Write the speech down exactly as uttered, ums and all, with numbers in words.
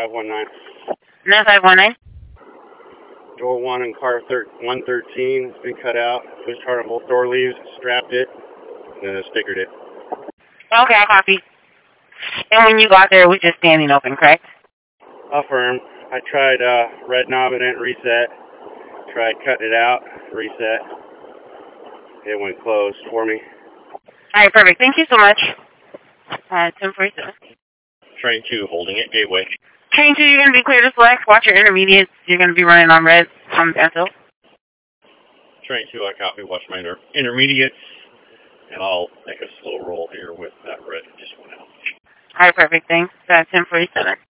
five one nine. nine five one nine? Door one and car one thirteen has been cut out. Pushed hard on both door leaves, strapped it, and then stickered it. Okay, I copy. And when you got there, it was just standing open, correct? Affirm. I tried uh, red knobbing it, reset. Tried cutting it out, reset. It went closed for me. All right, perfect. Thank you so much. Uh, ten forty-seven. Train two, holding it, gateway. Train two, you're going to be clear to select. Watch your intermediates. You're going to be running on red on the pencil. Train two, I copy. Watch my inter intermediates. And I'll make a slow roll here with that red. Just went out. All right, perfect. Thanks. Uh, ten forty-seven.